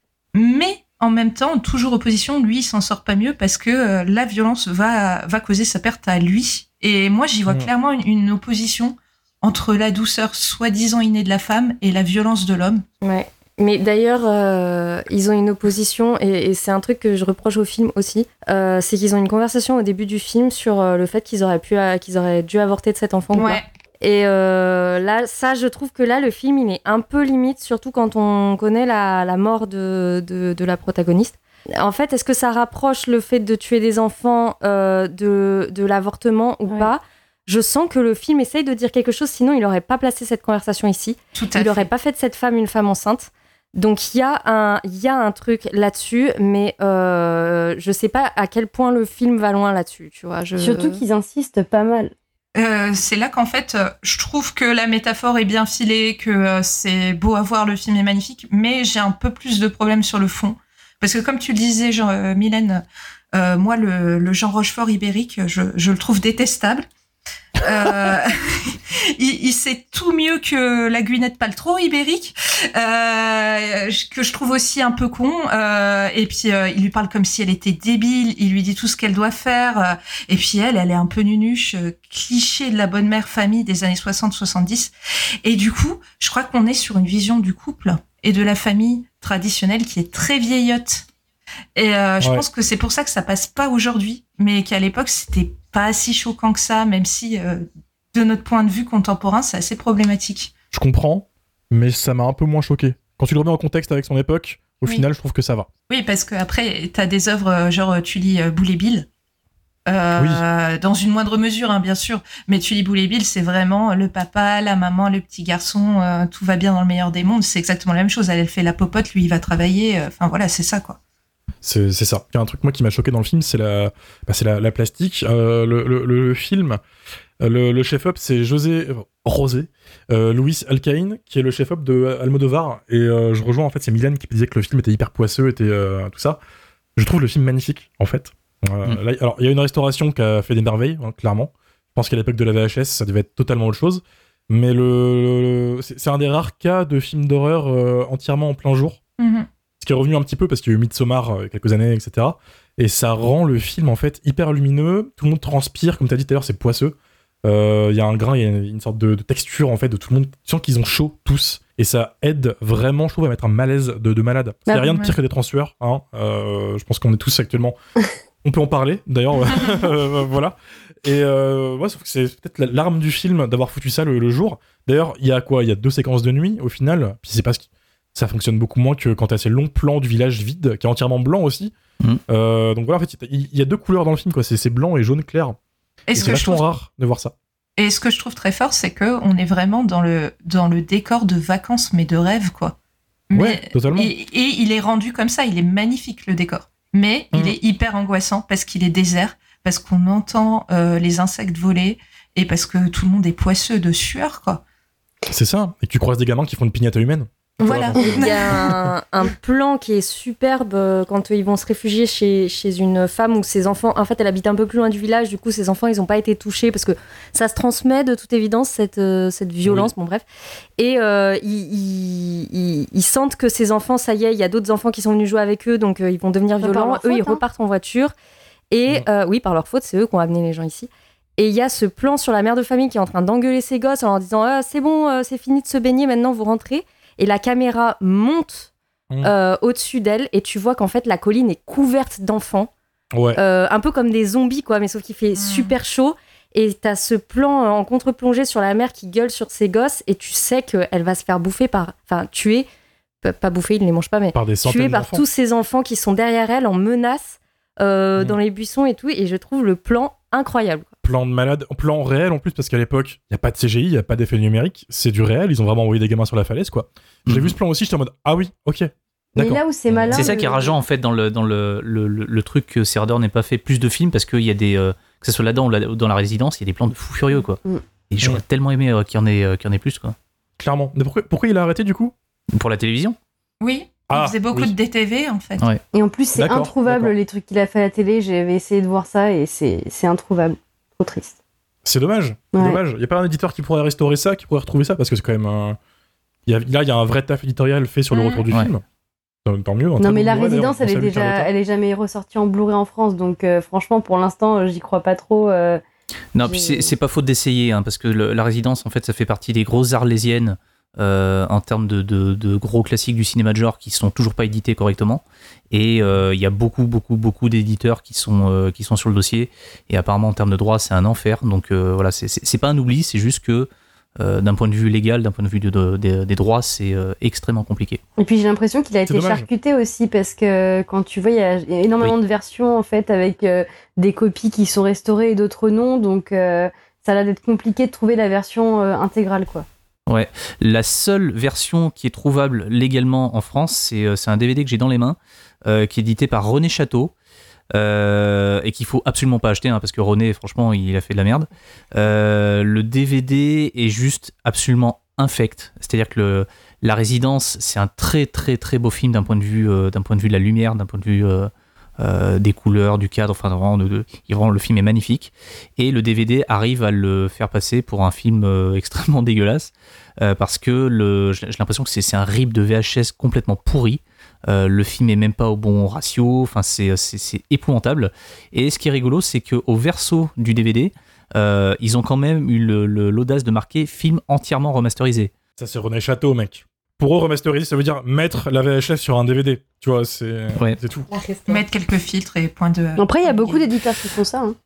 E: Mais en même temps, toujours opposition, lui, il s'en sort pas mieux parce que euh, la violence va, va causer sa perte à lui. Et moi, j'y vois
C: Mmh.
E: clairement une, une opposition entre la douceur soi-disant innée de la femme et la violence de l'homme.
B: Ouais. Mais d'ailleurs, euh, ils ont une opposition, et, et c'est un truc que je reproche au film aussi, euh, c'est qu'ils ont une conversation au début du film sur euh, le fait qu'ils auraient, pu, euh, qu'ils auraient dû avorter de cet enfant ou pas. Et euh, là, ça, je trouve que là, le film, il est un peu limite, surtout quand on connaît la, la mort de, de, de la protagoniste. En fait, est-ce que ça rapproche le fait de tuer des enfants euh, de, de l'avortement ou
D: Ouais.
B: pas ? Je sens que le film essaye de dire quelque chose, sinon il n'aurait pas placé cette conversation ici.
E: Tout à
B: Il
E: fait.
B: n'aurait pas fait de cette femme une femme enceinte. Donc il y a un, il y a un truc là-dessus, mais euh, je sais pas à quel point le film va loin là-dessus, tu vois. Je...
D: Surtout qu'ils insistent pas mal.
E: Euh, c'est là qu'en fait, euh, je trouve que la métaphore est bien filée, que euh, c'est beau à voir, le film est magnifique, mais j'ai un peu plus de problèmes sur le fond. Parce que comme tu le disais, Jean, euh, Mylène, euh, moi, le, le Jean Rochefort ibérique, je, je le trouve détestable. Euh, il, il sait tout mieux que la Gwyneth Paltrow ibérique, euh, que je trouve aussi un peu con. Euh, et puis euh, il lui parle comme si elle était débile. Il lui dit tout ce qu'elle doit faire. Euh, et puis elle, elle est un peu nunuche, euh, cliché de la bonne mère famille des années soixante soixante-dix. Et du coup, je crois qu'on est sur une vision du couple et de la famille traditionnelle qui est très vieillotte. Et euh, je
C: Ouais.
E: pense que c'est pour ça que ça passe pas aujourd'hui, mais qu'à l'époque c'était pas si choquant que ça, même si euh, de notre point de vue contemporain, c'est assez problématique.
C: Je comprends, mais ça m'a un peu moins choqué. Quand tu le remets en contexte avec son époque, au
E: Oui.
C: final, je trouve que ça va.
E: Oui, parce que après t'as des œuvres euh, genre tu lis euh, Boule et Bill, Euh,
C: Oui.
E: Dans une moindre mesure, hein, bien sûr. Mais Tully Boule et Bill, c'est vraiment le papa, la maman, le petit garçon, euh, tout va bien dans le meilleur des mondes. C'est exactement la même chose. Elle, elle fait la popote, lui, il va travailler. Enfin, euh, voilà, c'est ça, quoi.
C: C'est, c'est ça. Il y a un truc, moi, qui m'a choqué dans le film, c'est la, bah, c'est la, la plastique. Euh, le, le, le film, le, le chef-op, c'est José... Euh, Rosé, euh, Luis Alcaín, qui est le chef-op de Almodovar. Et euh, je rejoins, en fait, c'est Mylène qui disait que le film était hyper poisseux, était euh, tout ça. Je trouve le film magnifique, en fait. Euh, mm. là, alors, il y a une restauration qui a fait des merveilles, hein, clairement. Je pense qu'à l'époque de la V H S, ça devait être totalement autre chose. Mais le, le c'est, c'est un des rares cas de film d'horreur euh, entièrement en plein jour. Mm-hmm. Ce qui est revenu un petit peu parce qu'il y a eu Midsommar euh, il y a quelques années, et cetera. Et ça rend le film, en fait, hyper lumineux. Tout le monde transpire, comme tu as dit tout à l'heure, c'est poisseux. Il euh, y a un grain, il y a une, une sorte de, de texture, en fait, de tout le monde. Tu sens qu'ils ont chaud, tous. Et ça aide vraiment, je trouve, à mettre un malaise de, de malade. Il n'y a rien de pire que des transueurs. Hein. Euh, je pense qu'on est tous actuellement... On peut en parler, d'ailleurs. Voilà. Et euh, ouais, sauf que c'est peut-être l'arme du film d'avoir foutu ça le, le jour. D'ailleurs, il y a quoi ? Il y a deux séquences de nuit, au final. Puis c'est parce que ça fonctionne beaucoup moins que quand t'as ces longs plans du village vide, qui est entièrement blanc aussi. Mmh. Euh, donc voilà, en fait, il y a deux couleurs dans le film, quoi. C'est, c'est blanc et jaune clair. Et, et c'est vachement trouve... rare de voir ça.
E: Et ce que je trouve très fort, c'est qu'on est vraiment dans le, dans le décor de vacances, mais de rêve, quoi. Mais,
C: ouais, totalement.
E: Et, et il est rendu comme ça, il est magnifique, le décor. Mais mmh. il est hyper angoissant parce qu'il est désert, parce qu'on entend euh, les insectes voler et parce que tout le monde est poisseux de sueur, quoi.
C: C'est ça. Et tu croises des gamins qui font une piñata humaine.
B: Voilà. Il y a un, un plan qui est superbe euh, quand euh, ils vont se réfugier chez, chez une femme où ses enfants, en fait, elle habite un peu plus loin du village, du coup, ses enfants, ils n'ont pas été touchés parce que ça se transmet de toute évidence, cette, euh, cette violence, oui. Bon, bref. Et euh, ils, ils, ils, ils sentent que ces enfants, ça y est, il y a d'autres enfants qui sont venus jouer avec eux, donc euh, ils vont devenir violents. Eux, faute, ils hein. repartent en voiture. Et mmh. euh, oui, par leur faute, c'est eux qui ont amené les gens ici. Et il y a ce plan sur la mère de famille qui est en train d'engueuler ses gosses en leur disant ah, c'est bon, euh, c'est fini de se baigner, maintenant vous rentrez. Et la caméra monte mmh. euh, au-dessus d'elle et tu vois qu'en fait la colline est couverte d'enfants.
C: Ouais.
B: Euh, un peu comme des zombies, quoi, mais sauf qu'il fait mmh. super chaud. Et t'as ce plan en contre-plongée sur la mère qui gueule sur ses gosses et tu sais qu'elle va se faire bouffer par... Enfin, tuer, pas bouffer, il ne les mange pas, mais
C: par des
B: tuer par
C: d'enfants.
B: Tous ces enfants qui sont derrière elle en menace euh, mmh. dans les buissons et tout. Et je trouve le plan incroyable.
C: Plan de malade, plan réel en plus, parce qu'à l'époque, il n'y a pas de C G I, il n'y a pas d'effet numérique, c'est du réel, ils ont vraiment envoyé des gamins sur la falaise, quoi. Mmh. J'ai vu ce plan aussi, j'étais en mode, ah oui, ok, d'accord.
D: Mais là où c'est malin...
F: C'est ça
D: le...
F: qui est rageant, en fait, dans le, dans le, le, le, le truc que Serder n'ait pas fait plus de films, parce qu'il y a des... Euh, que ce soit là-dedans ou là, dans la résidence, il y a des plans de fou furieux, quoi. Mmh. Et j'aurais mmh. tellement aimé euh, qu'il y en ait, euh, qu'il y en ait plus, quoi.
C: Clairement. Mais pourquoi, pourquoi il a arrêté, du coup ?
F: Pour la télévision ?
E: Oui.
C: Ah,
E: il faisait beaucoup
C: oui.
E: de D T V, en fait.
F: Ouais.
D: Et en plus, c'est
C: d'accord,
D: introuvable,
C: d'accord.
D: les trucs qu'il a fait à la télé. J'avais essayé de voir ça et c'est, c'est introuvable. Trop triste.
C: C'est dommage. C'est
D: ouais.
C: dommage. Il n'y a pas un éditeur qui pourrait restaurer ça, qui pourrait retrouver ça, parce que c'est quand même un... Il y a, là, il y a un vrai taf éditorial fait sur le retour du
E: ouais.
C: film. Tant mieux.
D: Non, mais la résidence, elle est déjà, elle est jamais ressortie en Blu-ray en France, donc euh, franchement, pour l'instant, j'y crois pas trop. Euh,
F: non, j'ai... puis c'est, c'est pas faute d'essayer, hein, parce que le, la résidence, en fait, ça fait partie des grosses arlésiennes euh, en termes de, de, de gros classiques du cinéma de genre qui sont toujours pas édités correctement. Et il euh, y a beaucoup, beaucoup, beaucoup d'éditeurs qui sont, euh, qui sont sur le dossier. Et apparemment, en termes de droit, c'est un enfer. Donc euh, voilà, c'est, c'est, c'est pas un oubli, c'est juste que Euh, d'un point de vue légal, d'un point de vue de, de, de, des droits, c'est euh, extrêmement compliqué.
D: Et puis j'ai l'impression qu'il a été charcuté aussi, parce que quand tu vois, il y a, y a énormément oui. de versions en fait, avec euh, des copies qui sont restaurées et d'autres non, donc euh, ça a l'air d'être compliqué de trouver la version euh, intégrale, quoi.
F: Ouais, la seule version qui est trouvable légalement en France, c'est, euh, c'est un D V D que j'ai dans les mains, euh, qui est édité par René Château. Euh, et qu'il faut absolument pas acheter, hein, parce que René, franchement, il a fait de la merde. Euh, le D V D est juste absolument infect. C'est-à-dire que le, la résidence, c'est un très très très beau film d'un point de vue, euh, d'un point de vue de la lumière, d'un point de vue euh, euh, des couleurs, du cadre. Enfin, vraiment, de, de, vraiment, le film est magnifique. Et le D V D arrive à le faire passer pour un film euh, extrêmement dégueulasse, euh, parce que le, j'ai l'impression que c'est, c'est un rip de V H S complètement pourri. Euh, le film est même pas au bon ratio, enfin c'est, c'est, c'est épouvantable. Et ce qui est rigolo, c'est qu'au verso du D V D, euh, ils ont quand même eu le, le, l'audace de marquer film entièrement remasterisé.
C: Ça, c'est René Château, mec. Pour eux, remasteriser, ça veut dire mettre la V H S sur un D V D. Tu vois, c'est,
F: ouais.
C: c'est tout.
E: Mettre quelques filtres et point de.
D: Après, il y a beaucoup d'éditeurs qui font ça. Hein.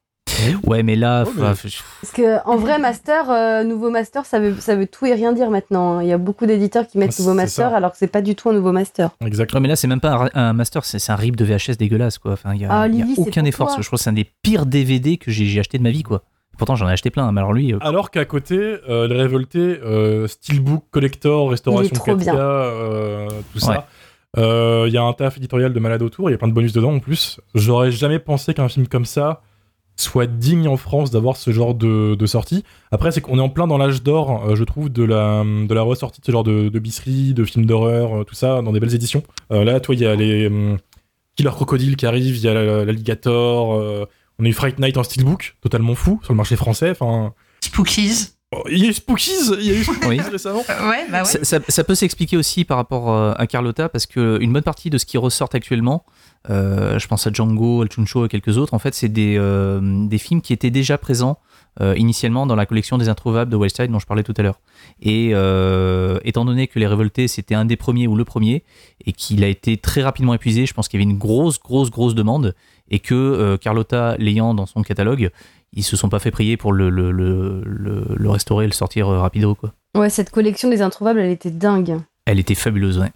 F: Ouais, mais là,
C: Ouais, mais-
F: enfin, je-
D: Parce que en vrai, master, euh, nouveau master, ça veut, ça veut tout et rien dire maintenant. Il y a beaucoup d'éditeurs qui mettent
C: C'est
D: nouveau master
C: ça.
D: alors que c'est pas du tout un nouveau master.
C: Exactement.
F: ouais, mais là, c'est même pas un, un master, c'est, c'est un rip de V H S dégueulasse, quoi. Enfin, il y a,
D: Ah,
F: il y a
D: Lily, c'est
F: aucun
D: pour
F: effort.
D: toi.
F: Je crois que c'est un des pires D V D que j'ai, j'ai acheté de ma vie, quoi. Pourtant, j'en ai acheté plein, hein, mais alors lui, euh,
C: Alors qu'à côté, euh, les révoltés, euh, Steelbook, Collector, Restauration
D: trop
C: quatre K,
D: bien.
C: euh, tout
F: Ouais.
C: ça. Euh, Il y a un taf éditorial de malade autour, il y a plein de bonus dedans en plus. J'aurais jamais pensé qu'un film comme ça soit digne en France d'avoir ce genre de, de sortie. Après, c'est qu'on est en plein dans l'âge d'or, euh, je trouve, de la, de la ressortie de ce genre de, de bisseries, de films d'horreur, euh, tout ça, dans des belles éditions. Euh, là, toi, il y a les hum, Killer Crocodile qui arrivent, il y a la- l'Alligator, euh, on a eu Fright Night en Steelbook, totalement fou, sur le marché français. Enfin,
E: Spookies.
C: oh, il y a eu Spookies, il y a eu Spookies
F: Oui.
C: récemment.
E: Euh, ouais, bah ouais.
F: Ça, ça- ça peut s'expliquer aussi par rapport euh, à Carlotta, parce qu'une bonne partie de ce qui ressort actuellement, euh, je pense à Django, El Chuncho et quelques autres, en fait, c'est des, euh, des films qui étaient déjà présents euh, initialement dans la collection des Introuvables de Wildside dont je parlais tout à l'heure. Et euh, étant donné que Les Révoltés, c'était un des premiers ou le premier, et qu'il a été très rapidement épuisé, je pense qu'il y avait une grosse, grosse, grosse demande, et que euh, Carlotta, l'ayant dans son catalogue, ils se sont pas fait prier pour le, le, le, le, le restaurer et le sortir euh, rapido, quoi.
D: Ouais, cette collection des Introuvables, elle était dingue.
F: Elle était fabuleuse, ouais.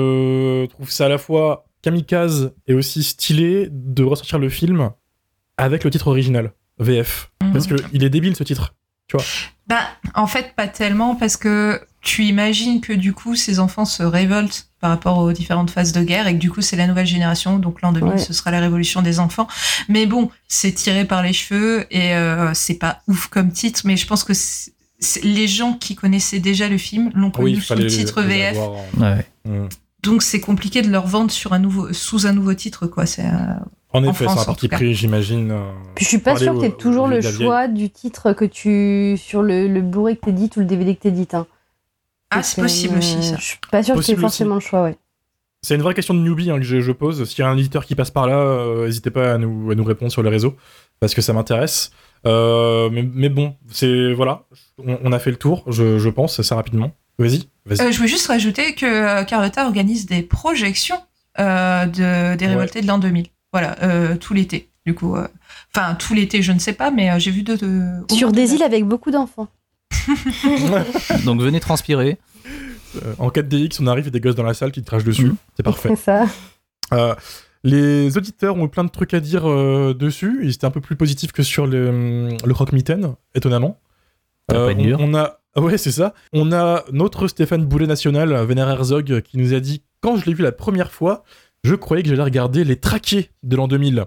C: Je trouve ça à la fois kamikaze et aussi stylé de ressortir le film avec le titre original, V F.
E: Mhm.
C: Parce que il est débile ce titre.
E: Bah, en fait, pas tellement, parce que tu imagines que du coup, ces enfants se révoltent par rapport aux différentes phases de guerre et que du coup, c'est la nouvelle génération. Donc l'an deux mille,
D: Ouais.
E: ce sera la révolution des enfants. Mais bon, c'est tiré par les cheveux et euh, c'est pas ouf comme titre, mais je pense que c'est- c'est- les gens qui connaissaient déjà le film l'ont connu
C: il
E: sous le
C: fallait
E: titre
C: les
E: V F.
C: avoir.
F: Ouais.
C: Mm.
E: Donc c'est compliqué de leur vendre sur un nouveau, sous un nouveau titre, quoi. C'est, euh,
C: En
E: En
C: effet,
E: France,
C: c'est un
E: en
C: parti
E: tout cas.
C: pris, j'imagine. euh,
D: Puis je suis pas
C: parler
D: sûre que
C: au-
D: t'aies toujours
C: au
D: le
C: lieu de la vieille.
D: choix du titre que tu sur le, le Blu-ray que t'édites ou le D V D que t'édites. Hein.
E: Ah, c'est possible
D: Euh,
E: aussi, ça.
D: Je suis pas sûre que
C: Possible
D: t'aies forcément le choix, ouais.
C: C'est une vraie question de newbie hein, que je, je pose. S'il y a un éditeur qui passe par là, euh, n'hésitez pas à nous, à nous répondre sur les réseaux, parce que ça m'intéresse. Euh, mais, mais bon, c'est voilà, on, on a fait le tour, je, je pense, assez rapidement. Vas-y, vas-y.
E: Euh, je veux juste rajouter que euh, Carlotta organise des projections euh, de, des
C: Ouais.
E: révoltés de l'an deux mille. Voilà, euh, tout l'été, du coup. euh, Enfin, tout l'été, je ne sais pas, mais euh, j'ai vu deux... deux au
D: Sur
E: moins
D: des
E: deux
D: îles avec beaucoup d'enfants.
F: Donc venez transpirer.
C: Euh, en quatre D X, on arrive et des gosses dans la salle qui te crachent dessus.
F: Mhm.
C: C'est parfait.
D: C'est ça.
C: Euh, les auditeurs ont eu plein de trucs à dire euh, dessus. Ils étaient un peu plus positifs que sur le, le Croque-Mitaine, étonnamment.
F: Ça va pas être
C: on,
F: dur.
C: on a, ah ouais, c'est ça. On a notre Stéphane Boulet national, Vénère Herzog, qui nous a dit quand je l'ai vu la première fois, je croyais que j'allais regarder Les Traqués de l'an deux mille.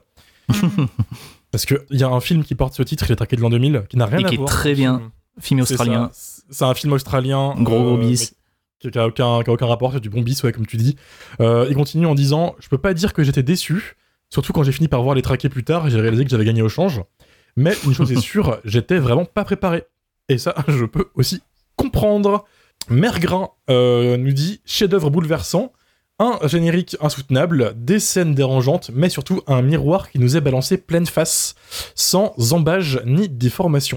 C: Parce qu'il y a un film qui porte ce titre, Les Traqués de l'an deux mille, qui n'a rien
F: Et
C: à
F: qui est
C: voir.
F: très bien. Film
C: C'est
F: australien.
C: ça. C'est un film australien.
F: Gros gros
C: euh,
F: bis.
C: mais Qui n'a aucun, qui a aucun rapport, c'est du bon bis, ouais, comme tu dis. Euh, il continue en disant je peux pas dire que j'étais déçu, surtout quand j'ai fini par voir Les Traqués plus tard, j'ai réalisé que j'avais gagné au change. Mais une chose est sûre, j'étais vraiment pas préparé. Et ça, je peux aussi comprendre. Mergrin euh, nous dit chef-d'œuvre bouleversant, un générique insoutenable, des scènes dérangeantes, mais surtout un miroir qui nous est balancé pleine face, sans embâge ni déformation.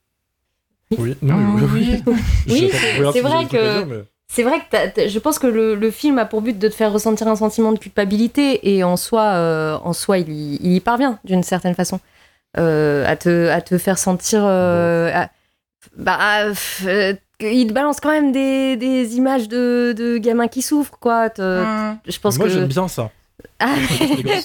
C: Oui, non,
E: Oh,
C: oui,
E: oui.
C: J'ai
B: Oui,
C: pas-
B: c'est-
C: regarde
B: c'est
C: si
B: vrai
C: j'ai des trucs à
B: que-
C: dire, mais-
B: C'est vrai que t'as- t'as- je pense que le, le film a pour but de te faire ressentir un sentiment de culpabilité et en soi, euh, en soi il, y, il y parvient d'une certaine façon. Euh, à, te, à te faire sentir... euh, à- bah, à- euh, il te balance quand même des, des images de, de gamins qui souffrent, quoi. Te-
E: Hum.
B: Je pense
C: Moi,
B: que...
C: j'aime bien ça.
B: Ah,
C: Les gosses.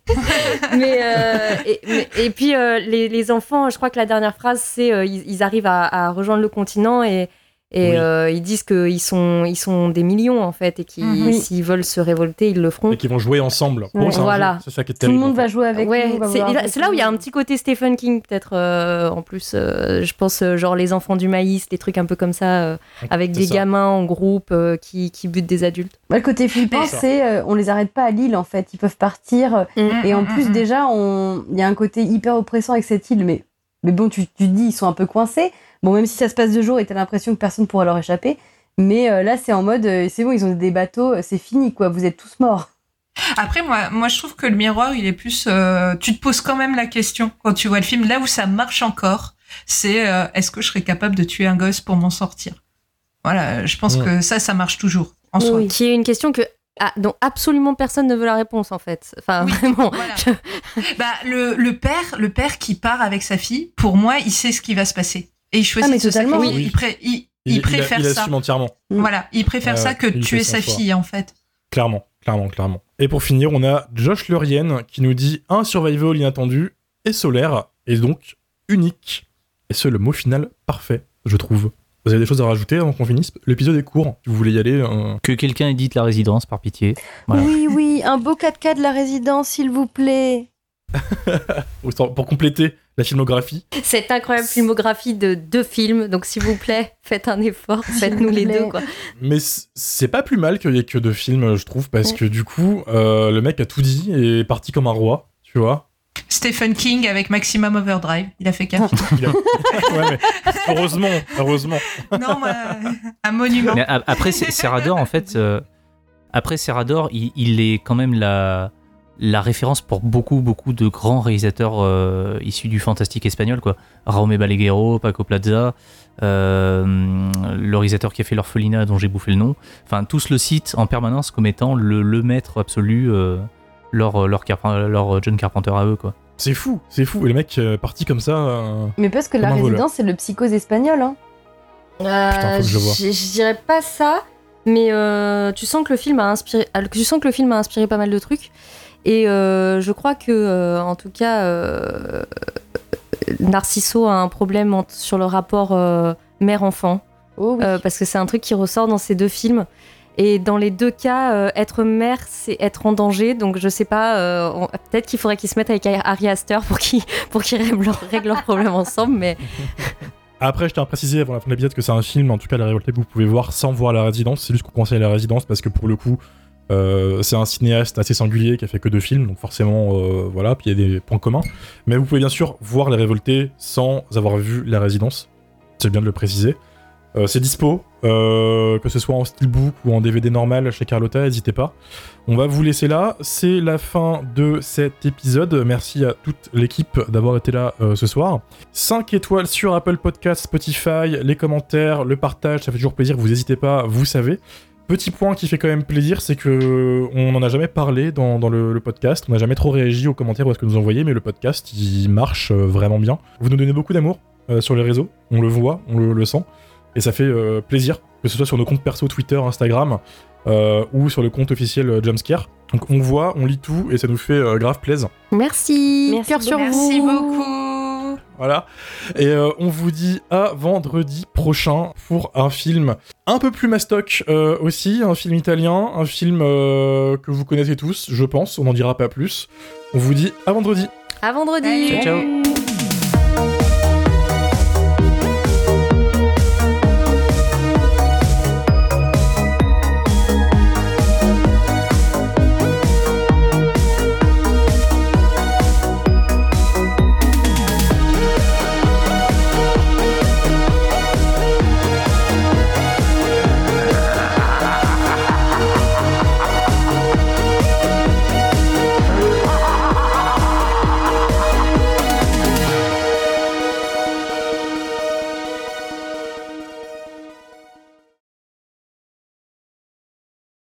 B: mais, euh, et, mais- et puis euh, les, les enfants, je crois que la dernière phrase, c'est euh, ils, ils arrivent à, à rejoindre le continent et, et
C: Oui.
B: euh, ils disent qu'ils sont, ils sont des millions en fait et qu'ils,
E: Mhm.
B: s'ils veulent se révolter, ils le feront.
C: Et qui vont jouer ensemble. Pour
D: Ouais.
C: eux, c'est un
B: Voilà.
C: jeu. C'est ça qui est
D: Tout
C: terrible.
D: le monde
C: en fait.
D: va jouer avec
B: Ouais,
D: nous. va
B: c'est,
D: vouloir
B: et là,
D: jouer
B: c'est là où il y a un petit côté Stephen King peut-être euh, en plus. euh, je pense euh, genre les enfants du maïs, des trucs un peu comme ça, euh, avec
C: C'est
B: des
C: ça.
B: gamins en groupe euh, qui, qui butent des adultes.
D: Ouais, le côté flippant,
E: Mais-
D: c'est euh, on les arrête pas à Lille en fait. Ils peuvent partir. Et en
E: Hum,
D: plus,
E: hum, hum.
D: déjà, on- il y a un côté hyper oppressant avec cette île. Mais, mais bon, tu, tu te dis, ils sont un peu coincés. Bon, même si ça se passe de jour et t'as l'impression que personne pourra leur échapper. Mais euh, là, c'est en mode, euh, c'est bon, ils ont des bateaux, euh, c'est fini, quoi. Vous êtes tous morts.
E: Après, moi, moi, je trouve que le miroir, il est plus... euh, tu te poses quand même la question quand tu vois le film. Là où ça marche encore, c'est euh, est-ce que je serais capable de tuer un gosse pour m'en sortir? Voilà, je pense
C: Mm.
E: que ça, ça marche toujours en soi.
B: Qui est une question que Ah, donc absolument personne ne veut la réponse en fait. Enfin
E: Oui,
B: vraiment.
E: voilà. Bah, le, le père, le père qui part avec sa fille, pour moi, il sait ce qui va se passer. Et il choisit
D: Ah, mais
E: de se
D: totalement.
E: sacrifier.
C: Oui.
E: Il, pré- il, il,
C: Il,
E: préfère
C: il, il
E: ça.
C: assume entièrement.
E: Voilà, il préfère
C: Ouais,
E: ça
C: ouais,
E: que
C: il
E: tuer
C: fait son
E: sa
C: choix.
E: fille, en fait.
C: Clairement, clairement, clairement. Et pour finir, on a Josh Lurien qui nous dit un survival inattendu et solaire, et donc unique. Et c'est le mot final parfait, je trouve. Vous avez des choses à rajouter avant qu'on finisse? L'épisode est court, si vous voulez y aller. euh,
F: Que quelqu'un édite La Résidence, par pitié. Voilà.
D: Oui, oui, un beau quatre K de la résidence, s'il vous plaît.
C: Pour compléter la filmographie.
B: Cette incroyable filmographie de deux films, donc s'il vous plaît, faites un effort, faites-nous les deux quoi.
C: Mais c- c'est pas plus mal qu'il y ait que deux films, je trouve, parce que du coup, euh, le mec a tout dit et est parti comme un roi, tu vois.
E: Stephen King avec Maximum Overdrive, il a fait qu'un film.
C: Il a- ouais, mais heureusement, heureusement.
E: Non, moi, un monument.
F: Mais a- après, c'est- Serrador, en fait, euh, après Serrador, il, il est quand même la, la référence pour beaucoup, beaucoup de grands réalisateurs euh, issus du fantastique espagnol, quoi. Jaume Balaguerro, Paco Plaza, euh, le réalisateur qui a fait L'Orphelinat, dont j'ai bouffé le nom. Enfin, tous le citent en permanence comme étant le, le maître absolu, euh, leur, leur, Carpen- leur John Carpenter à eux, quoi.
C: C'est fou, c'est fou. Et le mec euh, parti comme ça. euh,
D: Mais parce que
C: Comme
D: la
C: un voleur.
D: résidence, c'est le psychose espagnol. Hein.
B: Euh,
C: Putain, faut que je le voie.
B: je je dirais pas ça, mais euh, tu sens que le film a inspiré, euh, tu sens que le film a inspiré pas mal de trucs. Et euh, je crois que, euh, en tout cas, euh, Narciso a un problème en- sur le rapport euh, mère-enfant,
D: Oh oui.
B: euh, parce que c'est un truc qui ressort dans ces deux films. Et dans les deux cas, euh, être mère, c'est être en danger. Donc je sais pas, euh, on- peut-être qu'il faudrait qu'ils se mettent avec Ari Aster pour qu'ils pour qu'ils règlent, leur- règlent leurs problèmes ensemble. Mais
C: Après, je tiens à préciser avant la fin de l'épisode que c'est un film, en tout cas la révolté que vous pouvez voir sans voir La Résidence. C'est juste qu'on conseille La Résidence parce que pour le coup, euh, c'est un cinéaste assez singulier qui a fait que deux films, donc forcément, euh, voilà, puis il y a des points communs. Mais vous pouvez bien sûr voir Les Révoltés sans avoir vu La Résidence. C'est bien de le préciser. Euh, c'est dispo, euh, que ce soit en steelbook ou en D V D normal chez Carlotta, n'hésitez pas. On va vous laisser là, c'est la fin de cet épisode. Merci à toute l'équipe d'avoir été là euh, ce soir. cinq étoiles sur Apple Podcasts, Spotify, les commentaires, le partage, ça fait toujours plaisir, vous n'hésitez pas, vous savez. Petit point qui fait quand même plaisir, c'est que on n'en a jamais parlé dans, dans le, le podcast, on n'a jamais trop réagi aux commentaires ou à ce que nous envoyez, mais le podcast, il marche euh, vraiment bien. Vous nous donnez beaucoup d'amour euh, sur les réseaux, on le voit, on le, le sent. Et ça fait euh, plaisir, que ce soit sur nos comptes perso Twitter, Instagram, euh, ou sur le compte officiel euh, Jumpscare. Donc on voit, on lit tout, et ça nous fait euh, grave plaisir.
B: merci,
D: Merci
B: cœur sur
E: Merci
B: vous.
E: beaucoup.
C: Voilà. Et euh, on vous dit à vendredi prochain pour un film un peu plus mastoc euh, aussi, un film italien, un film euh, que vous connaissez tous, je pense, on n'en dira pas plus. On vous dit à vendredi.
B: À vendredi.
E: Salut.
F: Ciao, ciao.